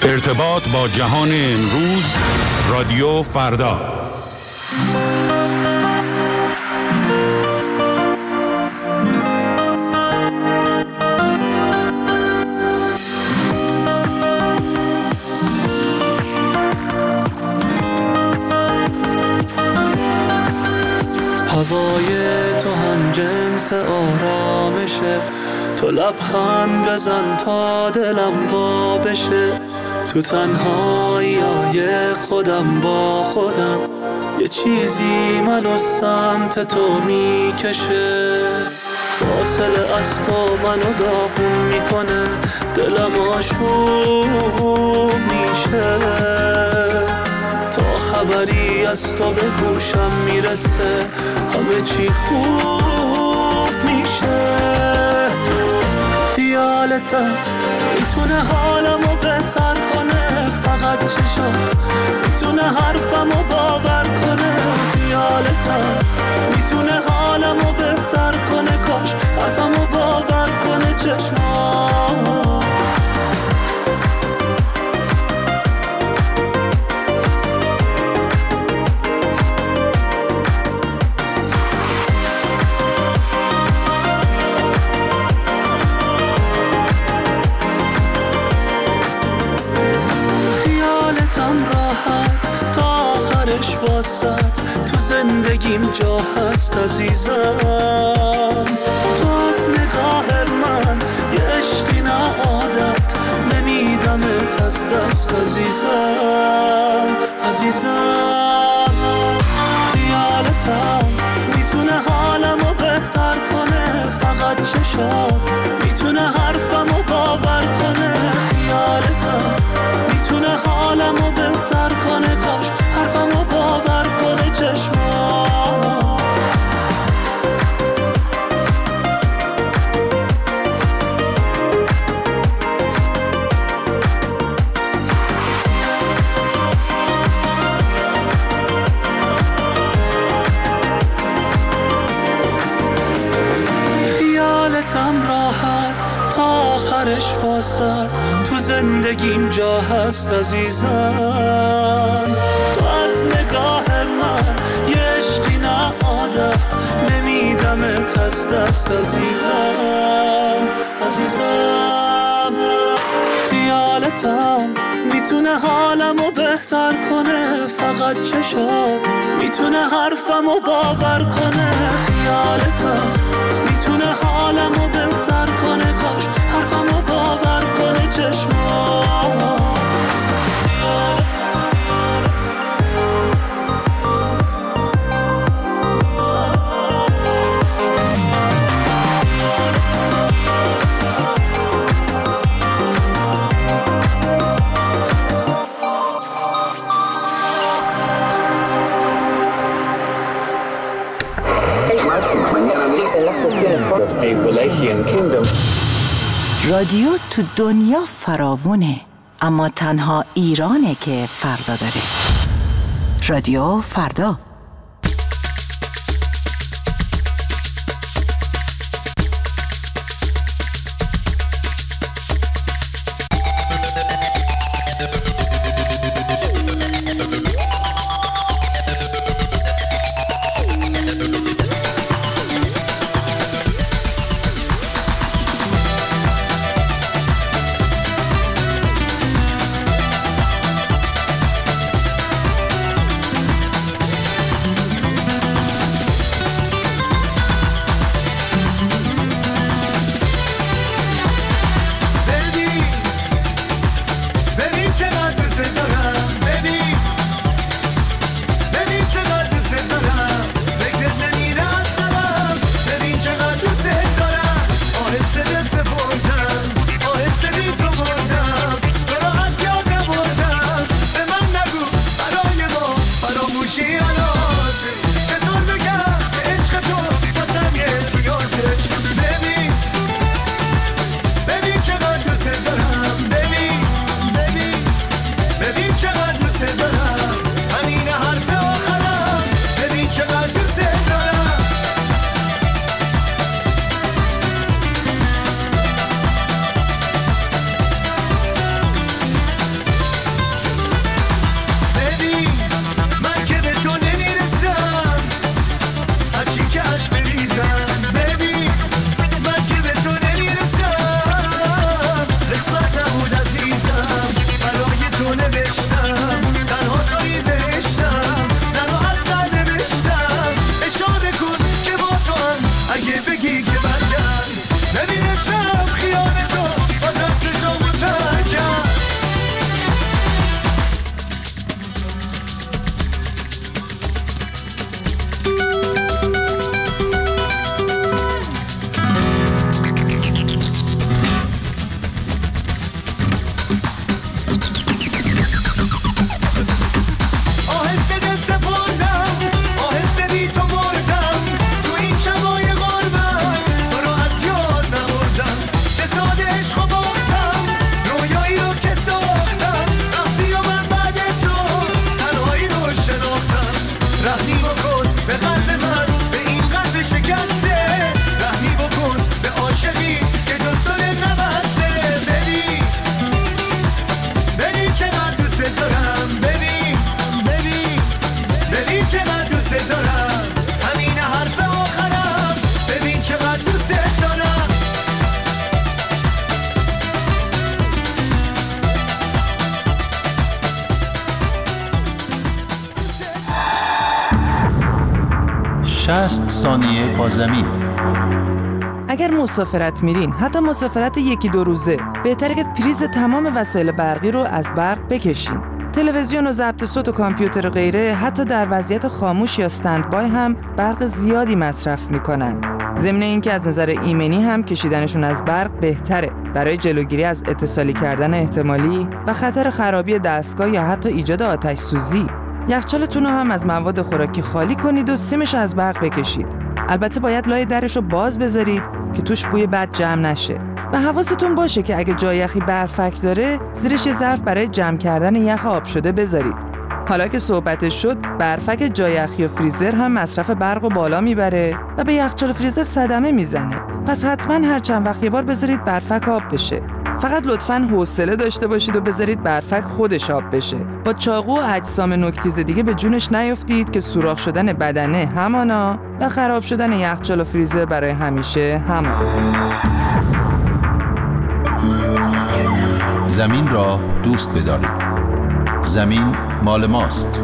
ارتباط با جهان امروز، رادیو فردا. هوای تو هم جنس آرامشه، تو لبخند بزن تا دلم وا بشه. تو تنهایی‌های خودم با خودم، یه چیزی منو سمت تو میکشه. فاصله از تو منو داغون میکنه، دلم آشوب میشه. تا خبری از تو به گوشم میرسه، همه چی خوب میشه. خیالتم میتونه حالمو بهتر کنه، فقط چشات میتونه حرفمو باور کنه. خیالتم میتونه حالمو بهتر کنه، کاش حرفمو باور کنه چشمات. واسد تو زندگیم جا هست عزیزم. تو از نگاه من یه عشقی نه عادت، نمیدمت از دست عزیزم. عزیزم خیالتم میتونه حالمو بهتر کنه، فقط چشات میتونه حرفمو باور کنه. خیالتم میتونه حالمو بهتر کنه، کاش حرفمو باور کنه چشمات. خیالتم راحت تا آخرش واسد، تو زندگیم جا هست عزیزم. تو از نگاه من یه عشقی نه عادت، نمیدمت از دست عزیزم. عزیزم خیالتم میتونه حالمو بهتر کنه، فقط چشات میتونه حرفمو باور کنه. خیالتم میتونه حالمو بهتر کنه، کاش حرفمو باور کنه چشمات. رادیو تو دنیا فراوونه، اما تنها ایرانه که فردا داره. رادیو فردا. 60 ثانیه با زمین. اگر مسافرت میرین، حتی مسافرت 1-2 روزه، بهتره که پریز تمام وسایل برقی رو از برق بکشین. تلویزیون و ضبط صوت و کامپیوتر و غیره حتی در وضعیت خاموش یا استندبای هم برق زیادی مصرف میکنن. ضمن اینکه از نظر ایمنی هم کشیدنشون از برق بهتره برای جلوگیری از اتصالی کردن احتمالی و خطر خرابی دستگاه یا حتی ایجاد آتش سوزی. یخچالتون رو هم از مواد خوراکی خالی کنید و سیمش از برق بکشید. البته باید لای درش رو باز بذارید که توش بوی بد جمع نشه. و حواستون باشه که اگه جای یخی برفک داره، زیرش یه ظرف برای جمع کردن یخ آب شده بذارید. حالا که صحبتش شد، برفک جای یخی و فریزر هم مصرف برق رو بالا میبره و به یخچال و فریزر صدمه میزنه. پس حتما هر چند وقت یه بار بذارید برفک آب بشه. فقط لطفاً حوصله داشته باشید و بذارید برفک خودش آب بشه. با چاقو و اجسام نوک‌تیز دیگه به جونش نیفتید که سوراخ شدن بدنه همانا و خراب شدن یخچال و فریزر برای همیشه همان. زمین را دوست بدارید. زمین مال ماست.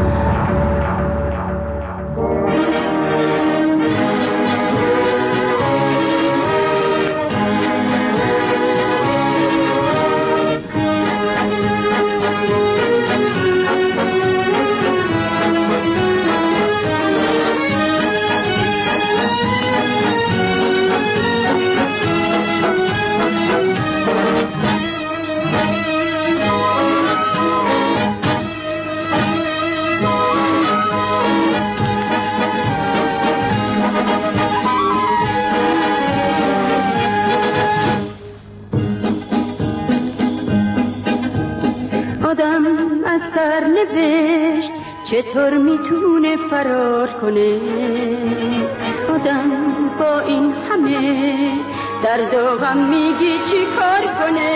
آدم از سرنوشت چطور میتونه فرار کنه؟ آدم با این همه درد و غم میگی چی کار کنه؟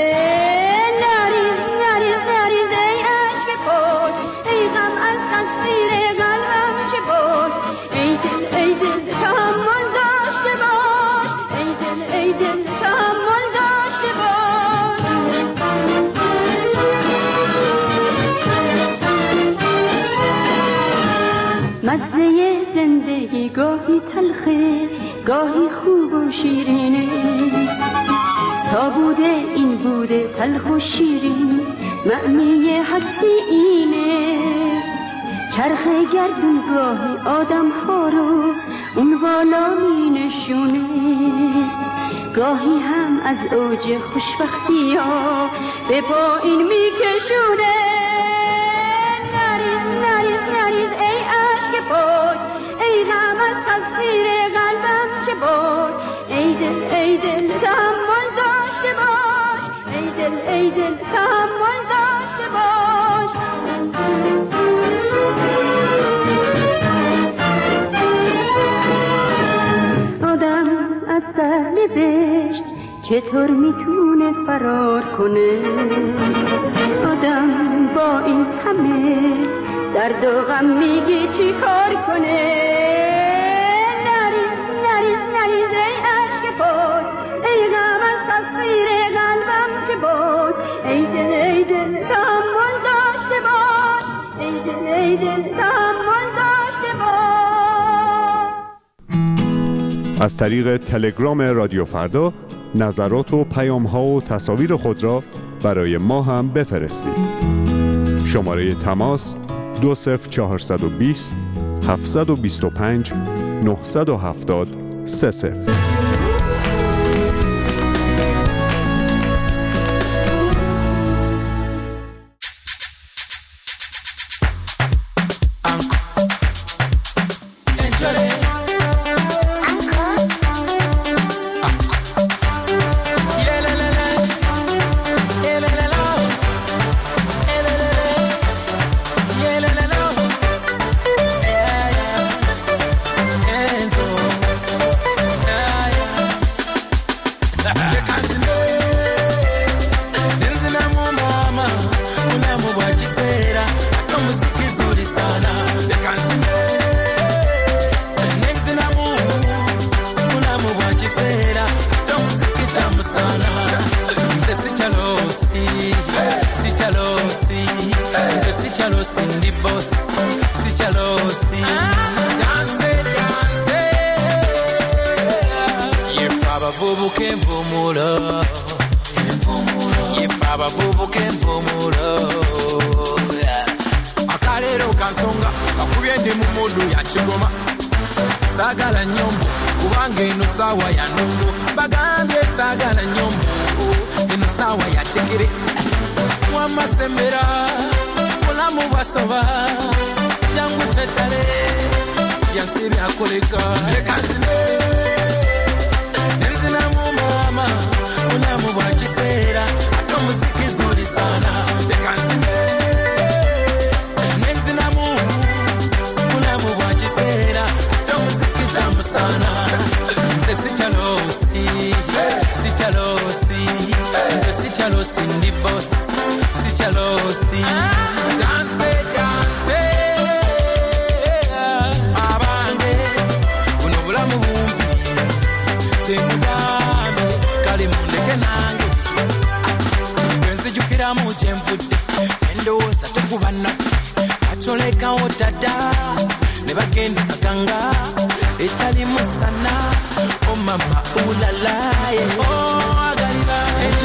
نریز نریز نریز ای عشق پاک، ای غم از تصویر قلبم چه باک. ای دل تحمل داشته باش، ای دل تحمل داشته باش. مزه زندگی گاهی تلخه گاهی خوب و شیرینه، تا بوده این بوده تلخ و شیرین، معنی هستی اینه. چرخ گردون گاهی آدم ها رو اون بالا می نشونه، گاهی هم از اوج خوشبختی ها به پایین می کشونه. نریز نریز نریز ای عشق پاک، ای غم از تصویر قلبم چه باک. ای دل تحمل داشته باش، ای دل تحمل داشته باش. آدم از سرنوشت چطور میتونه فرار کنه؟ آدم با این همه درد و غم میگی چی کار کنه؟ نریز نریز نریز ای عشق پاک، ای غم از تصویر قلبم چه باک. ای دل تحمل داشته باش، ای دل تحمل داشته باش. از طریق تلگرام رادیو فردا نظرات و پیام‌ها و تصاویر خود را برای ما هم بفرستید. شماره تماس 20420 725 970 30. Si chalo sin divorce, si chalo sin dance. abavubuka envumulo ife abavubuka envumulo akalero kansonga kakubye ndi mu mudu ya kigoma saagala nyombo kubanga eno saawa ya nongo bagambye saagala nyombo eno saawa ya kigere wamasembera mulamu bwasoba jangu twetale byansi byakoleka leka nzine nenzinamu mama mulamu bwa kiseera ate omuziki zuli sana leka nzine nenzinamu mulamu bwa kiseera ate omuziki tamu sana nze sikyalosi nze sikyalosi ndi boss sikyalosi danse abange buno bulamu bumbi zemugambe kale mundeke nange enzijukiramu kyenvudde endowooza tekuba naffe acolekawo dada ne bagenda kaganga etali musana omama ulalaye agaliba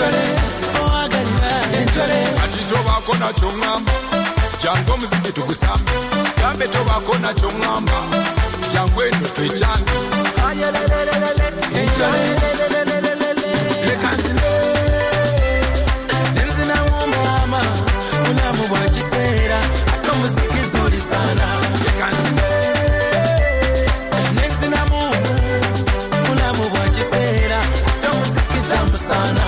enjole ati tobako nakyo ŋŋamba jangu omuziki tugusambe gambe tobako nakyo ŋŋamba jangu eno twekyange leka nzine nenzinamu mama mulamu bwa kiseera ate omuziki zuli sana leka nzine nenzinamu mulamu bwa kiseera ate omuziki tamu sana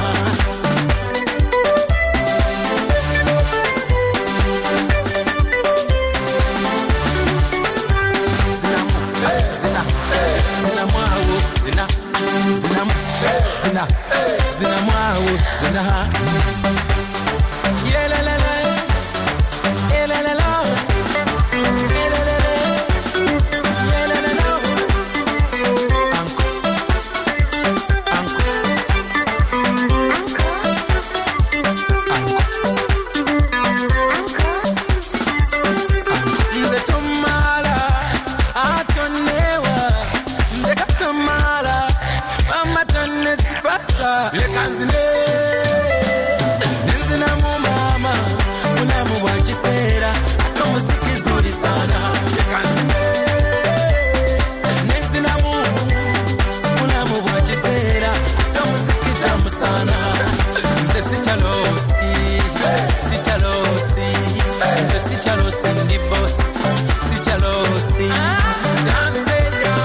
zina mwawo zina yelelele yelelele yelelele yelelele anko nze tumala atonewa nze katamala mama tonne sipata leka nzine nenzinamu mama mulamu bwa kiseera ate omuziki zuli sana leka nzine nenzinamu mulamu bwa kiseera ate omuziki tamu sana nze sikyalosi nze sikyalosi ndi boss sikyalosi danse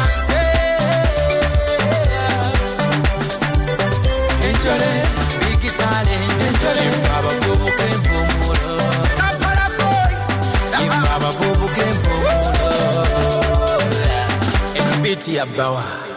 enjole bigitale enjole abavubuka envumulo abavubuka envumulo ebiti ya bawa